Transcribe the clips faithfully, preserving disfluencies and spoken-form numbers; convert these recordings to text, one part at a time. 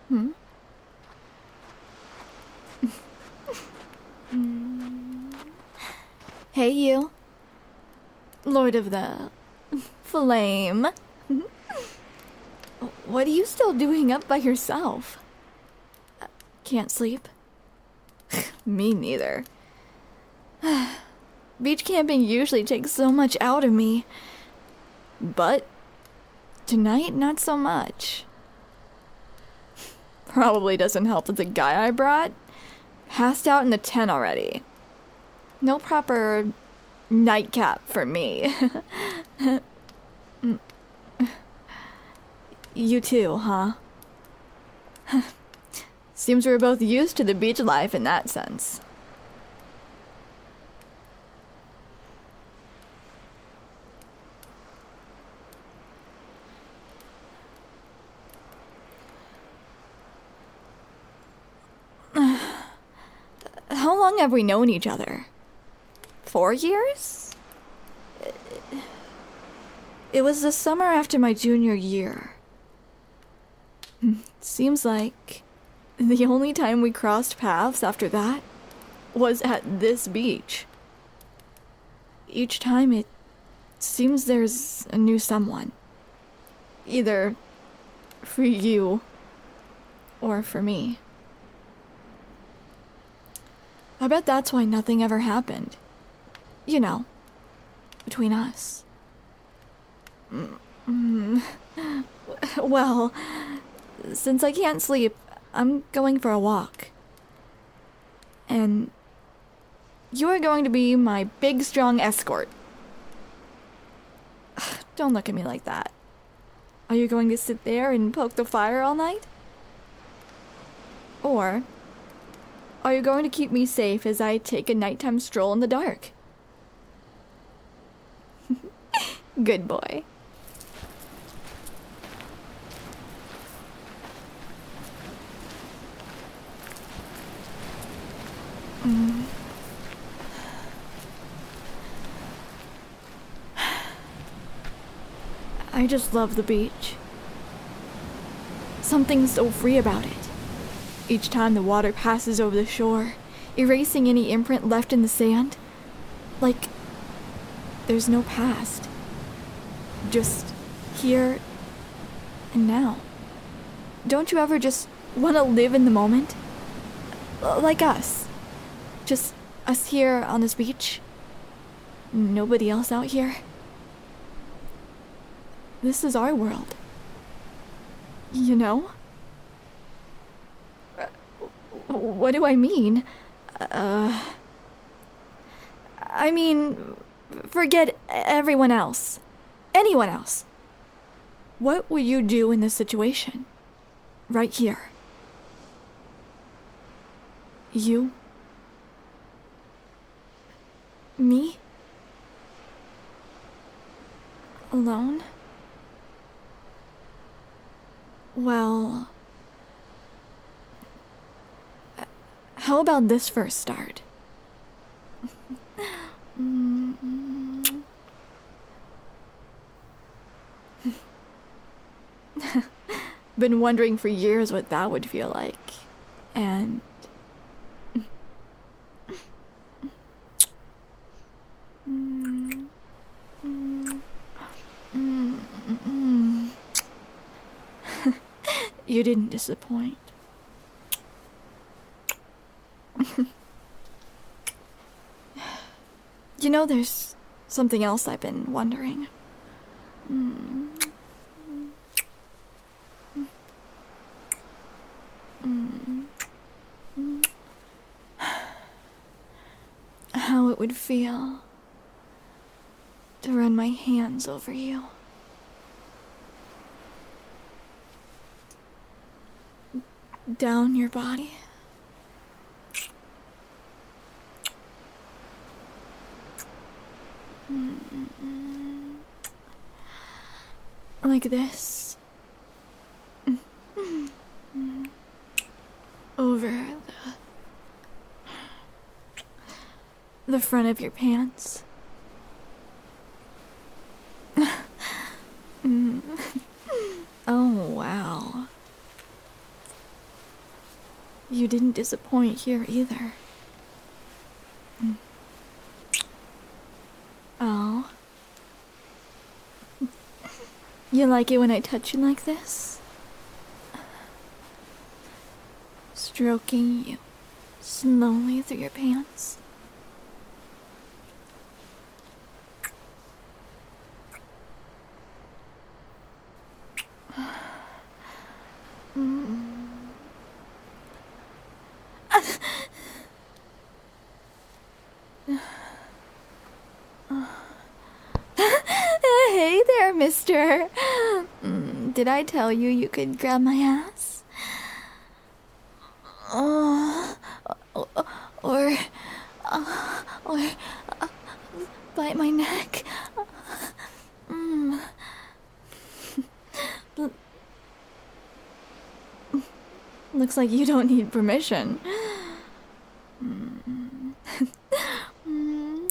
Hmm? Mm. Hey, you. Lord of the Flame. What are you still doing up by yourself? Can't sleep? Me neither. Beach camping usually takes so much out of me. But tonight, not so much. Probably doesn't help that the guy I brought passed out in the tent already. No proper nightcap for me. You too, huh? Seems we're both used to the beach life in that sense. How long have we known each other? Four years? It was the summer after my junior year. Seems like the only time we crossed paths after that was at this beach. Each time it seems there's a new someone. Either for you or for me. I bet that's why nothing ever happened. You know, between us. Mm. Well, since I can't sleep, I'm going for a walk. And you're going to be my big, strong escort. Don't look at me like that. Are you going to sit there and poke the fire all night? Or are you going to keep me safe as I take a nighttime stroll in the dark? Good boy. Mm. I just love the beach. Something so free about it. Each time the water passes over the shore, erasing any imprint left in the sand. Like there's no past. Just here and now. Don't you ever just want to live in the moment? Like us. Just us here on this beach. Nobody else out here. This is our world. You know? What do I mean? Uh... I mean, forget everyone else. Anyone else. What would you do in this situation? Right here. You? Me? Alone? Well, how about this for a start? Been wondering for years what that would feel like. And you didn't disappoint. You know, there's something else I've been wondering. Mm. Mm. Mm. How it would feel to run my hands over you. Down your body. Mm-mm. Like this. Mm-mm. Over the the front of your pants. Mm. Oh, wow. you didn't disappoint here either. Oh. You like it when I touch you like this? Stroking you slowly through your pants. Mm. Hey there, mister. Mm, did I tell you you could grab my ass? Oh, or, or, uh, or uh, bite my neck. Mm. Looks like you don't need permission. Mm. Mm.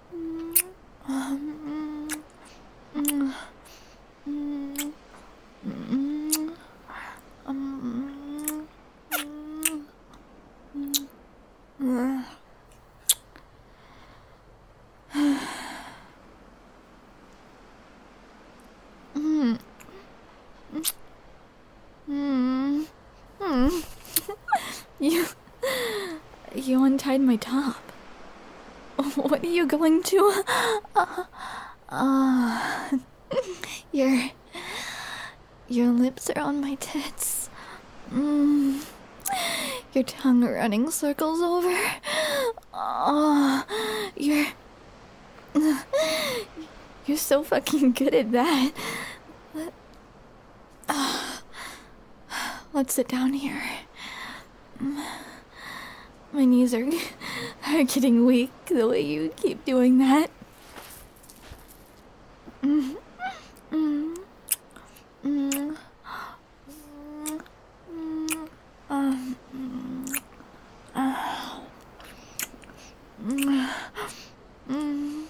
Mm. Mm. Mm. Mm. Um. Mm. Mm. Mm. Mm. You... You untied my top. What are you going to... Uh, uh, your... Your lips are on my tits. Mm. Your tongue running circles over. Oh, you're... You're so fucking good at that. Uh, let's sit down here. My knees are, are getting weak the way you keep doing that. Mm. Mm. Mm. Mm. Um. Uh. Mm. Mm.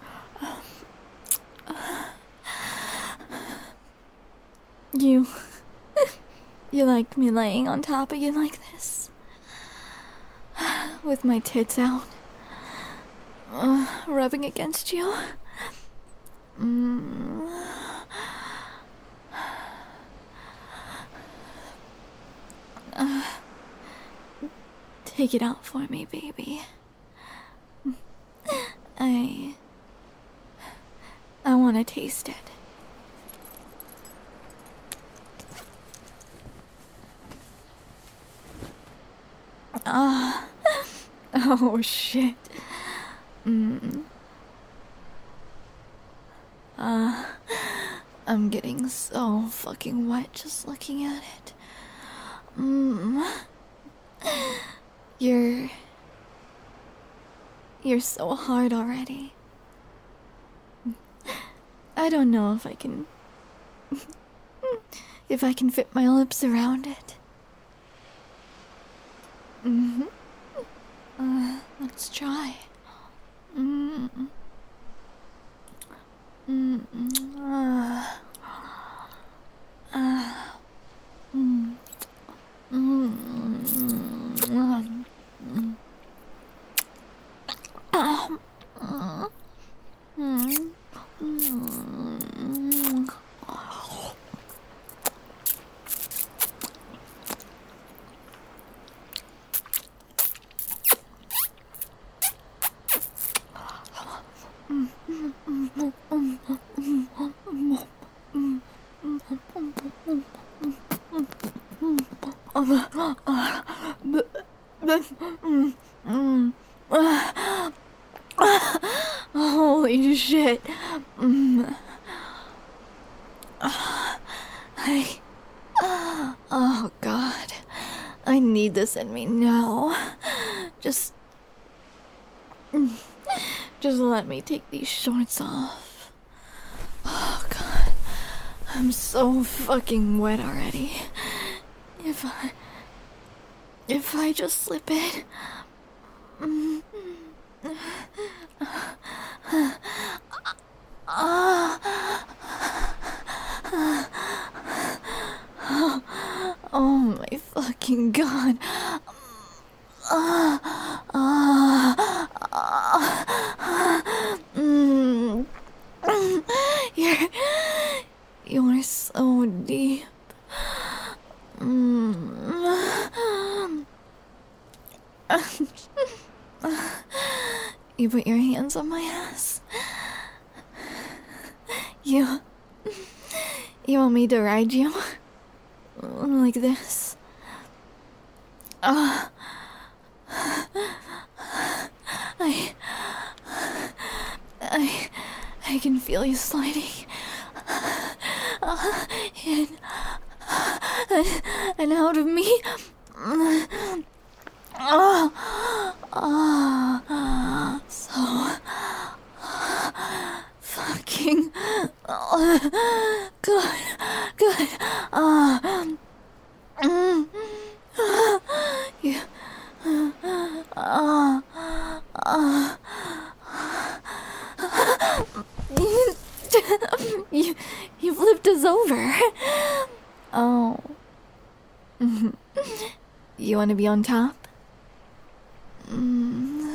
You... You like me laying on top of you like this? With my tits out? Uh, rubbing against you? Mm. Uh, take it out for me, baby. I... I want to taste it. Ah. Oh, shit. Mm. Uh, I'm getting so fucking wet just looking at it. Mm. You're... You're so hard already. I don't know if I can... if I can fit my lips around it. Mm-hmm. Uh, let's try. Mm-mm. Mm-mm. Uh. Uh. Mm. Mm. Mm. Mm. Ah. Mm. Mm. Mm. Holy shit. Mm. I... Oh, God. I need this in me now. Just... Just let me take these shorts off. Oh, God. I'm so fucking wet already. If I... If I just slip it... Oh my fucking God. Ah, ah, ah, mm, you're, you're so deep. Mm. You put your hands on my ass. You, you want me to ride you like this? Ah. I, I, I can feel you sliding uh, in and out of me. Oh, oh, so fucking good, good. Uh, mm, you, uh, uh, you, you flipped us over. Oh. You want to be on top? Mm.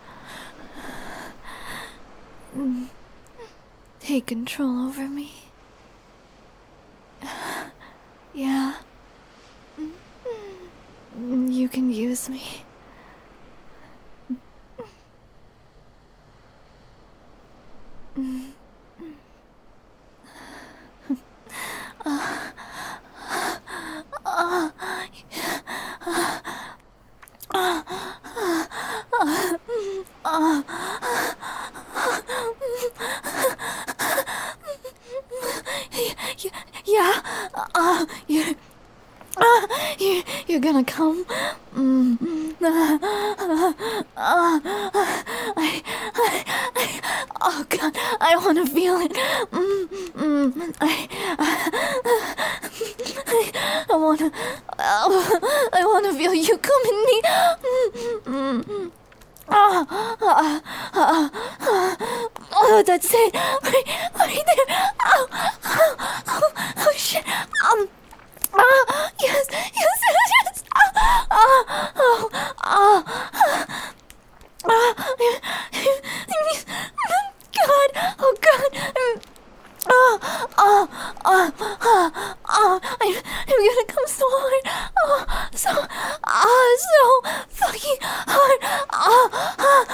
Take control over me. Yeah. You can use me. Yeah, uh, you're, uh, you're, you're gonna come. Mm. Uh, uh, uh, I, I, I, oh God, I wanna feel it. Mm, mm, I, I, I wanna, uh, I wanna feel you come in me. Mm, mm, mm. Oh, oh, oh, oh, oh, that's it. Right, right there. Oh, oh, oh, oh shit. Um, oh, yes, yes, yes, yes. Oh, oh, oh, oh, oh, God, oh, God. Oh, oh, oh, oh, oh, I'm, I'm gonna come so hard. Oh, so, oh, so fucking hard. Oh, oh,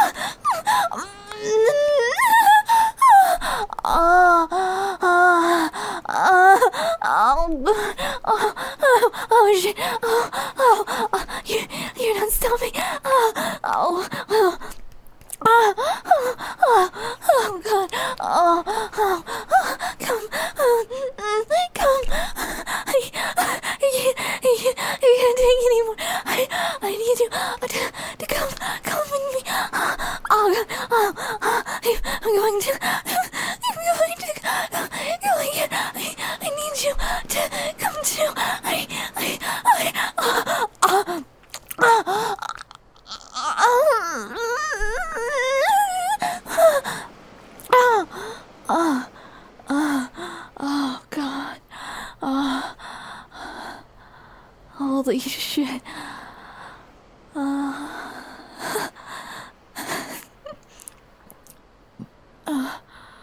oh, oh, oh, oh, oh, oh, shit. Oh, oh, oh, you, you're not stopping. Oh, oh, oh. Oh, oh, oh, oh, God. Oh, oh, oh, come, uh, come. I, I, can't, I can't, I can't take anymore. I, I need you to, to come, come with me. Oh, God. Oh, oh, I, I'm going to, I'm going to, going here. I, I need you to come too. I, I, I, oh, oh, oh, oh, oh, oh, oh, God. Oh, holy shit. Uh, uh,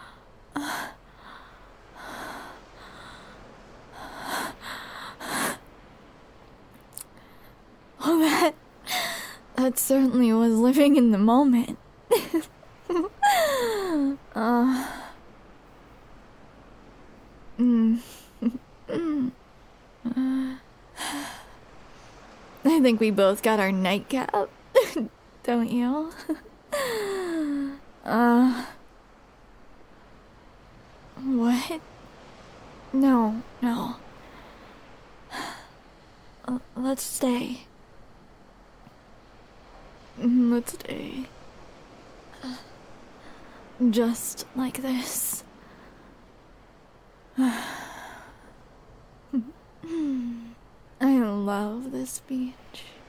oh, that, that certainly was living in the moment. uh, mm, mm, uh, I think we both got our nightcap, don't you? uh, what? No, no. Uh, let's stay. Let's stay. Just like this. I love this beach.